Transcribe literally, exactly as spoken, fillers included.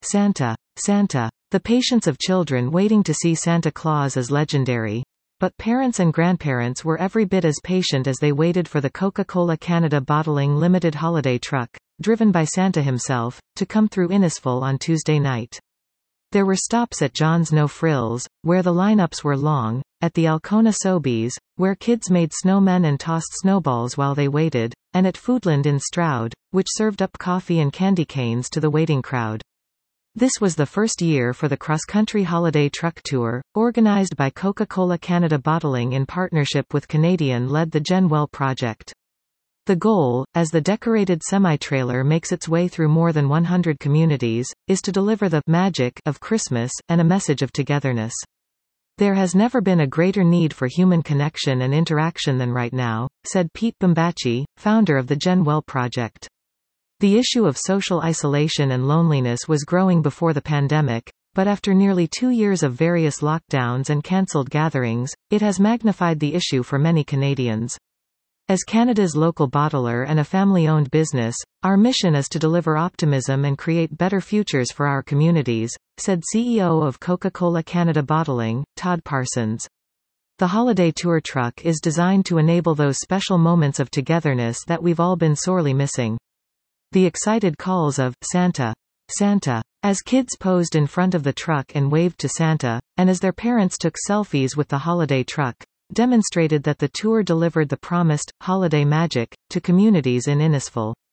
Santa. Santa. The patience of children waiting to see Santa Claus is legendary. But parents and grandparents were every bit as patient as they waited for the Coca-Cola Canada Bottling Limited holiday truck, driven by Santa himself, to come through Innisfil on Tuesday night. There were stops at John's No Frills, where the lineups were long, at the Alcona Sobeys, where kids made snowmen and tossed snowballs while they waited, and at Foodland in Stroud, which served up coffee and candy canes to the waiting crowd. This was the first year for the cross-country holiday truck tour, organized by Coca-Cola Canada Bottling in partnership with Canadian-led the Gen Well Project. The goal, as the decorated semi-trailer makes its way through more than one hundred communities, is to deliver the magic of Christmas and a message of togetherness. There has never been a greater need for human connection and interaction than right now, said Pete Bambachi, founder of the Gen Well Project. The issue of social isolation and loneliness was growing before the pandemic, but after nearly two years of various lockdowns and cancelled gatherings, it has magnified the issue for many Canadians. As Canada's local bottler and a family-owned business, our mission is to deliver optimism and create better futures for our communities, said C E O of Coca-Cola Canada Bottling, Todd Parsons. The holiday tour truck is designed to enable those special moments of togetherness that we've all been sorely missing. The excited calls of Santa, Santa, as kids posed in front of the truck and waved to Santa, and as their parents took selfies with the holiday truck, demonstrated that the tour delivered the promised holiday magic to communities in Innisfil.